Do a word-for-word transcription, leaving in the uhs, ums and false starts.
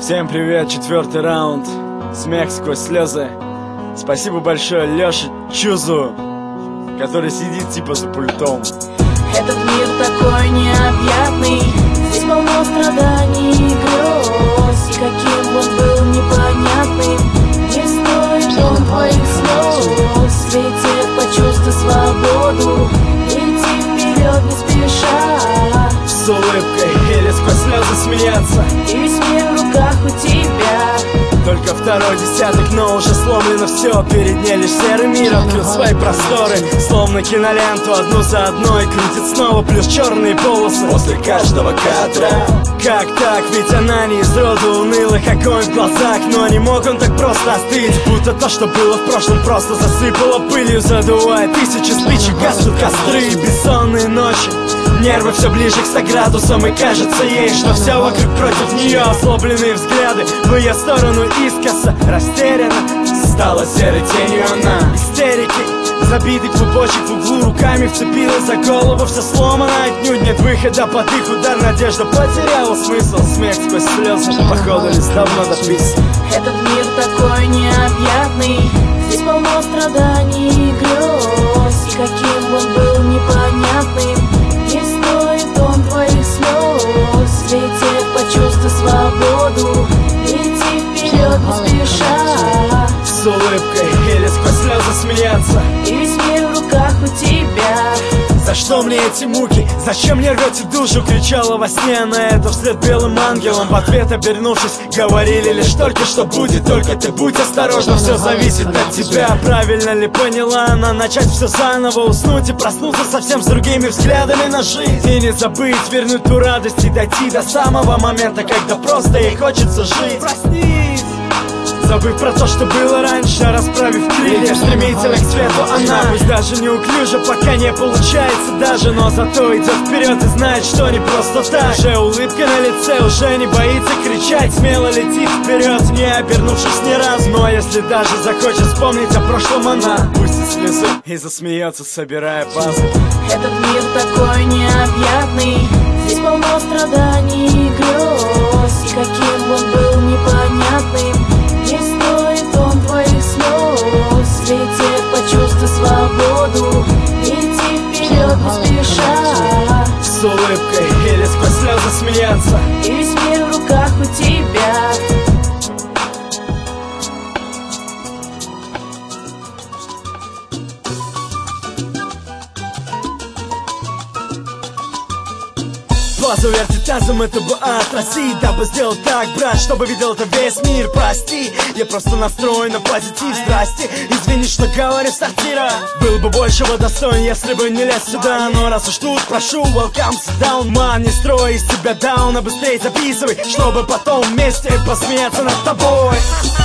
Всем привет, четвертый раунд. Смех сквозь слезы. Спасибо большое Лёше Чузу, который сидит типа за пультом. Этот мир такой необъятный, здесь полно страданий и грез. И каким он был непонятным, не стоит он твоих слез. Лететь по чувству свободу, идти вперед не спеша, с улыбкой или сквозь слезы смеяться. И весь мир в руках у тебя. Только второй десяток, но уже сломлено все. Перед ней лишь серый мир открыл свои просторы, словно киноленту одну за одной крутит снова, плюс черные полосы после каждого кадра. Как так? Ведь она не из рода унылых, огонь в глазах. Но не мог он так просто остыть, будто то, что было в прошлом, просто засыпало пылью, задувая тысячи спичек, гаснут костры и бессонные ночи. Нервы все ближе к ста градусам, и кажется ей, что все вокруг против нее. Озлобленные взгляды в ее сторону искоса, растеряна стала серой тенью она. Истерики, забитый клубочек в углу, руками вцепилась за голову, все сломано, отнюдь нет выхода под их удар. Надежда потеряла смысл, смех сквозь слезы, походу лист давно дописан. Этот мир такой необъятный, здесь полно страданий и грез. И каким он был непонятным, не стоит он твоих слез. Лететь по чувству свободу, идти вперед не спеша, с улыбкой или сквозь слезы смеяться. и весь мир в руках у тебя. За что мне эти муки? Зачем мне рвете душу? Кричала во сне на это вслед белым ангелом. В ответ обернувшись, говорили лишь только что будет. Только ты будь осторожна, все зависит от тебя. Правильно ли поняла она? Начать все заново, уснуть и проснуться совсем с другими взглядами на жизнь. И не забыть вернуть ту радость и дойти до самого момента, когда просто ей хочется жить. Проснись! Забыв про то, что было раньше, расправив крылья, стремительно к свету она. Пусть даже неуклюже, пока не получается даже, но зато идет вперед и знает, что не просто так. Уже улыбка на лице, уже не боится кричать, смело летит вперед, не обернувшись ни разу. Но если даже захочет вспомнить о прошлом она, пустит слезу и засмеется, собирая пазл. Этот мир такой необъятный, здесь полно страданий и грез. И каким он был непонятным, не стоит он твоих слез. Лететь по чувству свободу, идти вперед не спеша, с улыбкой или сквозь слезы смеяться. и весь мир в руках у тебя. Глазу вертит тазом, это бы отразить. Дабы сделать так, брат, чтобы видел это весь мир. Прости, я просто настроен на позитив. Здрасте, извини, что говорю с сортира. Был бы большего достоин, если бы не лез сюда. Но раз уж тут, прошу, welcome, sit down. Ман, не строй из себя даун, а быстрее записывай, чтобы потом вместе посмеяться над тобой.